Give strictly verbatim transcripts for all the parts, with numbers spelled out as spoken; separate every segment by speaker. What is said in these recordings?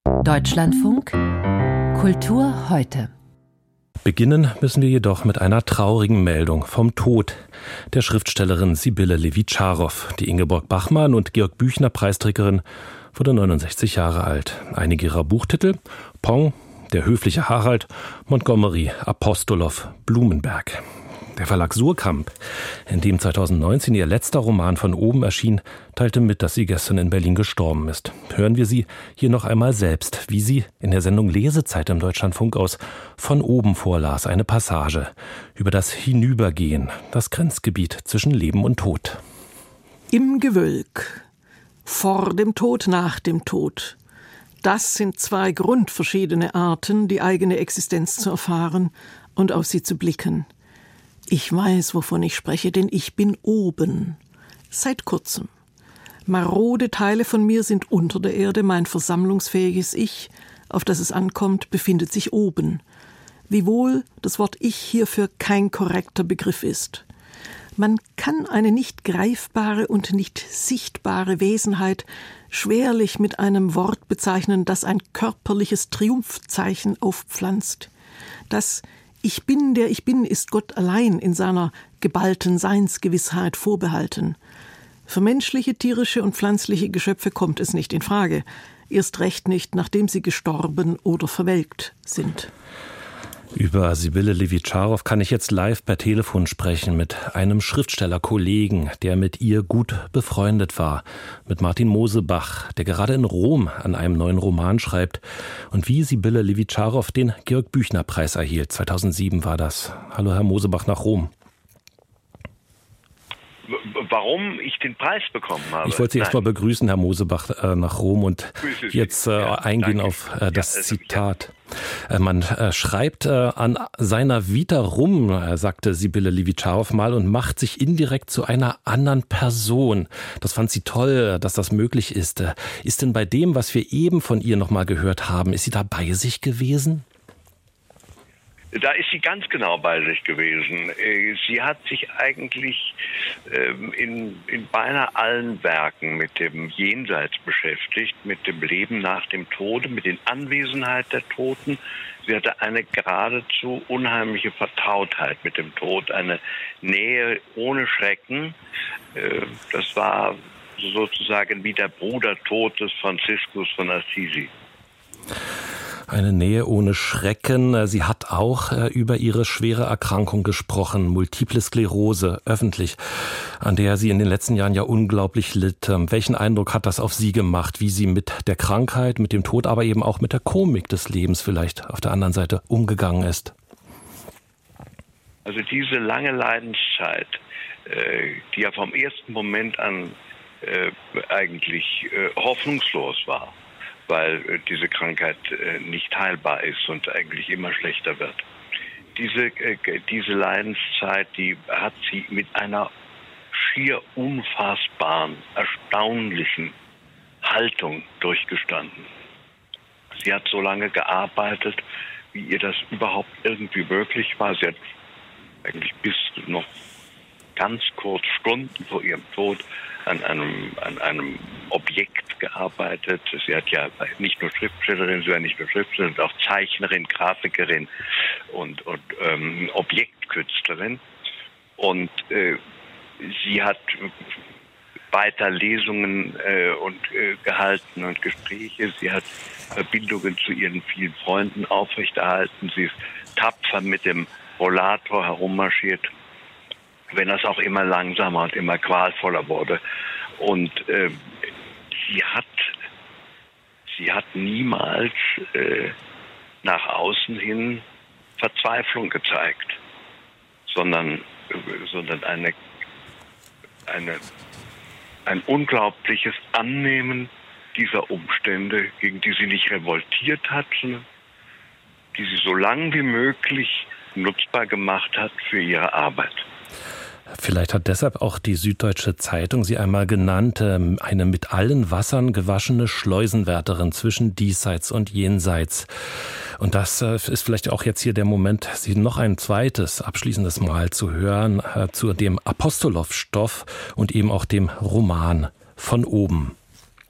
Speaker 1: Deutschlandfunk Kultur heute.
Speaker 2: Beginnen müssen wir jedoch mit einer traurigen Meldung vom Tod der Schriftstellerin Sibylle Levitscharow. Die Ingeborg Bachmann und Georg Büchner Preisträgerin wurde neunundsechzig Jahre alt. Einige ihrer Buchtitel: Pong, Der höfliche Harald, Montgomery, Apostolow, Blumenberg. Der Verlag Suhrkamp, in dem zweitausendneunzehn ihr letzter Roman Von oben erschien, teilte mit, dass sie gestern in Berlin gestorben ist. Hören wir sie hier noch einmal selbst, wie sie in der Sendung Lesezeit im Deutschlandfunk aus Von oben vorlas, eine Passage über das Hinübergehen, das Grenzgebiet zwischen Leben und Tod.
Speaker 3: Im Gewölk, vor dem Tod, nach dem Tod. Das sind zwei grundverschiedene Arten, die eigene Existenz zu erfahren und auf sie zu blicken. Ich weiß, wovon ich spreche, denn ich bin oben. Seit kurzem. Marode Teile von mir sind unter der Erde, mein versammlungsfähiges Ich, auf das es ankommt, befindet sich oben. Wiewohl das Wort Ich hierfür kein korrekter Begriff ist. Man kann eine nicht greifbare und nicht sichtbare Wesenheit schwerlich mit einem Wort bezeichnen, das ein körperliches Triumphzeichen aufpflanzt. Das Ich bin, der ich bin, ist Gott allein in seiner geballten Seinsgewissheit vorbehalten. Für menschliche, tierische und pflanzliche Geschöpfe kommt es nicht in Frage. Erst recht nicht, nachdem sie gestorben oder verwelkt sind.
Speaker 2: Über Sibylle Levitscharow kann ich jetzt live per Telefon sprechen mit einem Schriftstellerkollegen, der mit ihr gut befreundet war, mit Martin Mosebach, der gerade in Rom an einem neuen Roman schreibt und wie Sibylle Levitscharow den Georg-Büchner-Preis erhielt. zweitausendsieben war das. Hallo Herr Mosebach nach Rom.
Speaker 4: Warum ich den Preis bekommen habe?
Speaker 2: Ich wollte Sie erst mal begrüßen, Herr Mosebach, äh, nach Rom und jetzt äh,
Speaker 4: ja,
Speaker 2: eingehen
Speaker 4: danke.
Speaker 2: auf äh, das
Speaker 4: ja, also,
Speaker 2: Zitat. Ja. Äh, man äh, schreibt äh, an seiner Vita rum, äh, sagte Sibylle Levitscharow mal, und macht sich indirekt zu einer anderen Person. Das fand sie toll, dass das möglich ist. Äh, ist denn bei dem, was wir eben von ihr noch mal gehört haben, ist sie da bei sich gewesen?
Speaker 4: Da ist sie ganz genau bei sich gewesen. Sie hat sich eigentlich in, in beinahe allen Werken mit dem Jenseits beschäftigt, mit dem Leben nach dem Tode, mit der Anwesenheit der Toten. Sie hatte eine geradezu unheimliche Vertrautheit mit dem Tod, eine Nähe ohne Schrecken. Das war sozusagen wie der Bruder Tod des Franziskus von Assisi.
Speaker 2: Eine Nähe ohne Schrecken. Sie hat auch äh, über ihre schwere Erkrankung gesprochen, Multiple Sklerose, öffentlich, an der sie in den letzten Jahren ja unglaublich litt. Ähm, welchen Eindruck hat das auf Sie gemacht, wie sie mit der Krankheit, mit dem Tod, aber eben auch mit der Komik des Lebens vielleicht auf der anderen Seite umgegangen ist?
Speaker 4: Also diese lange Leidenszeit, äh, die ja vom ersten Moment an äh, eigentlich äh, hoffnungslos war, weil äh, diese Krankheit äh, nicht heilbar ist und eigentlich immer schlechter wird. Diese, äh, diese Leidenszeit, die hat sie mit einer schier unfassbaren, erstaunlichen Haltung durchgestanden. Sie hat so lange gearbeitet, wie ihr das überhaupt irgendwie möglich war. Sie hat eigentlich bis noch ganz kurz Stunden vor ihrem Tod an einem, an einem Objekt gearbeitet. Sie hat ja nicht nur Schriftstellerin, sie war nicht nur Schriftstellerin, sondern auch Zeichnerin, Grafikerin und, und ähm, Objektkünstlerin. Und äh, sie hat weiter Lesungen äh, und äh, gehalten und Gespräche. Sie hat Verbindungen zu ihren vielen Freunden aufrechterhalten. Sie ist tapfer mit dem Rollator herummarschiert, wenn das auch immer langsamer und immer qualvoller wurde. Und äh, sie hat, sie hat niemals äh, nach außen hin Verzweiflung gezeigt, sondern, äh, sondern eine, eine, ein unglaubliches Annehmen dieser Umstände, gegen die sie nicht revoltiert hat, sondern die sie so lang wie möglich nutzbar gemacht hat für ihre Arbeit.
Speaker 2: Vielleicht hat deshalb auch die Süddeutsche Zeitung sie einmal genannt, eine mit allen Wassern gewaschene Schleusenwärterin zwischen Diesseits und Jenseits. Und das ist vielleicht auch jetzt hier der Moment, Sie noch ein zweites, abschließendes Mal zu hören äh, zu dem Apostolow-Stoff und eben auch dem Roman Von oben.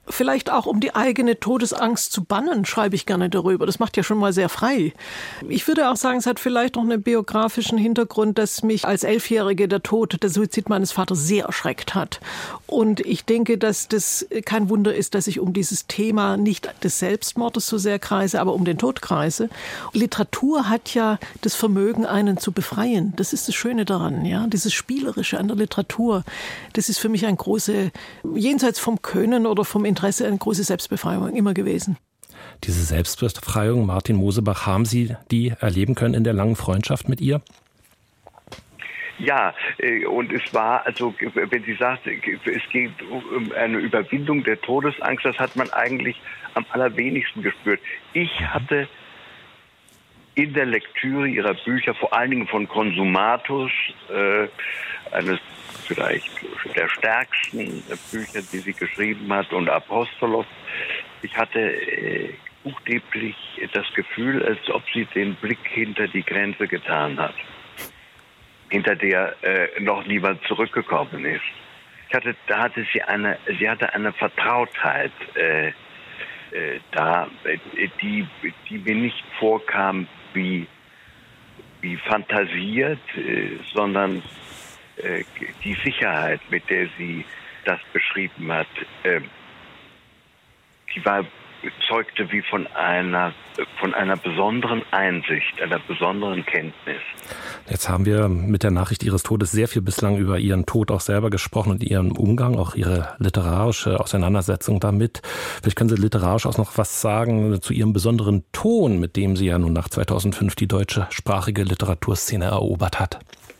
Speaker 3: Vielleicht auch, um die eigene Todesangst zu bannen, schreibe ich gerne darüber. Das macht ja schon mal sehr frei. Ich würde auch sagen, es hat vielleicht noch einen biografischen Hintergrund, dass mich als Elfjährige der Tod, der Suizid meines Vaters sehr erschreckt hat. Und ich denke, dass das kein Wunder ist, dass ich um dieses Thema nicht des Selbstmordes so sehr kreise, aber um den Tod kreise. Literatur hat ja das Vermögen, einen zu befreien. Das ist das Schöne daran, ja. Dieses Spielerische an der Literatur, das ist für mich ein große, jenseits vom Können oder vom Interesse, eine große Selbstbefreiung immer gewesen.
Speaker 2: Diese Selbstbefreiung, Martin Mosebach, haben Sie die erleben können in der langen Freundschaft mit ihr?
Speaker 4: Ja, und es war, also wenn sie sagt, es geht um eine Überwindung der Todesangst, das hat man eigentlich am allerwenigsten gespürt. Ich hatte in der Lektüre ihrer Bücher, vor allen Dingen von Consumatus, äh, eines vielleicht der stärksten Bücher, die sie geschrieben hat, und Apostolos, ich hatte äh, buchstäblich das Gefühl, als ob sie den Blick hinter die Grenze getan hat, hinter der äh, noch niemand zurückgekommen ist. Ich hatte, da hatte sie eine, sie hatte eine Vertrautheit äh, äh, da, äh, die, die mir nicht vorkam wie, wie fantasiert, äh, sondern äh, die Sicherheit, mit der sie das beschrieben hat, äh, die war zeugte wie von einer von einer besonderen Einsicht, einer besonderen Kenntnis.
Speaker 2: Jetzt haben wir mit der Nachricht Ihres Todes sehr viel bislang über Ihren Tod auch selber gesprochen und Ihren Umgang, auch Ihre literarische Auseinandersetzung damit. Vielleicht können Sie literarisch auch noch was sagen zu Ihrem besonderen Ton, mit dem sie ja nun nach zweitausendfünf die deutschsprachige Literaturszene erobert hat.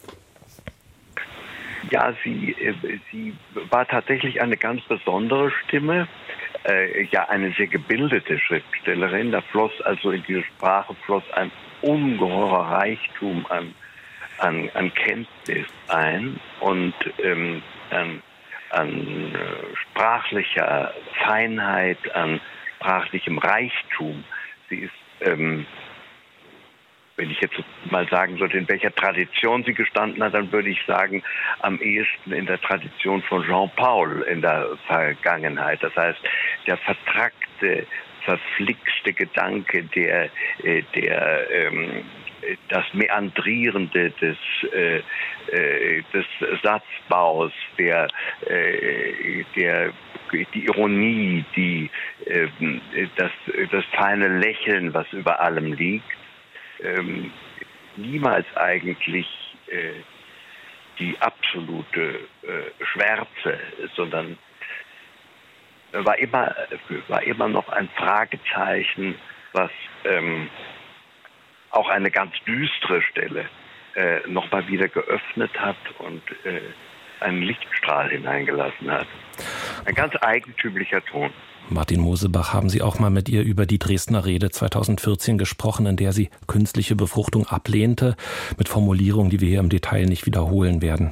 Speaker 4: Ja, sie, sie war tatsächlich eine ganz besondere Stimme. Äh, ja, eine sehr gebildete Schriftstellerin. Da floss also in diese Sprache floss ein ungeheurer Reichtum an, an, an Kenntnis ein und ähm, an, an äh, sprachlicher Feinheit, an sprachlichem Reichtum. Sie ist, ähm, wenn ich jetzt mal sagen sollte, in welcher Tradition sie gestanden hat, dann würde ich sagen, am ehesten in der Tradition von Jean Paul in der Vergangenheit. Das heißt, der vertrackte, verflixte Gedanke, der, der, ähm, das Meandrierende des, äh, des Satzbaus, der, äh, der, die Ironie, die, äh, das, das feine Lächeln, was über allem liegt, Ähm, niemals eigentlich äh, die absolute äh, Schwärze, sondern war immer, war immer noch ein Fragezeichen, was ähm, auch eine ganz düstere Stelle äh, nochmal wieder geöffnet hat und äh, einen Lichtstrahl hineingelassen hat. Ein ganz eigentümlicher Ton.
Speaker 2: Martin Mosebach, haben Sie auch mal mit ihr über die Dresdner Rede zweitausendvierzehn gesprochen, in der sie künstliche Befruchtung ablehnte, mit Formulierungen, die wir hier im Detail nicht wiederholen werden?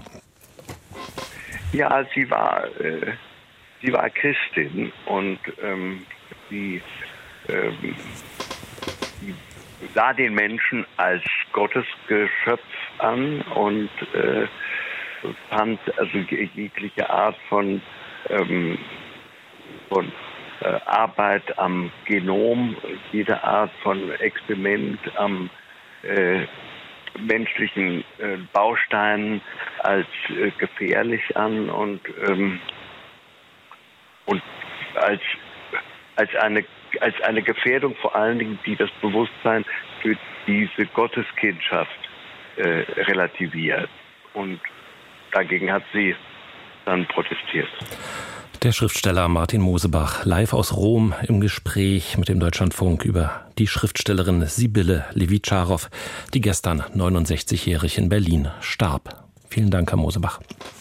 Speaker 4: Ja, sie war, äh, sie war Christin und ähm, sie, ähm, sie sah den Menschen als Gottesgeschöpf an und äh, fand also jegliche Art von, ähm, von Arbeit am Genom, jede Art von Experiment am äh, menschlichen äh, Bausteinen als äh, gefährlich an und, ähm, und als, als, eine, als eine Gefährdung vor allen Dingen, die das Bewusstsein für diese Gotteskindschaft äh, relativiert. Und dagegen hat sie dann protestiert.
Speaker 2: Der Schriftsteller Martin Mosebach, live aus Rom im Gespräch mit dem Deutschlandfunk über die Schriftstellerin Sibylle Levitscharow, die gestern neunundsechzigjährig in Berlin starb. Vielen Dank, Herr Mosebach.